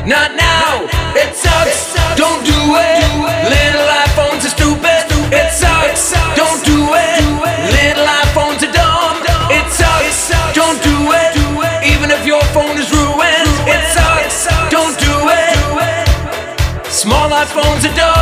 not now. It sucks, don't do it. Little iPhones are stupid. It sucks, don't do it. Little iPhones are dumb. It sucks, don't do it. Even if your phone is ruined, it sucks, don't do it. Small iPhones are dumb.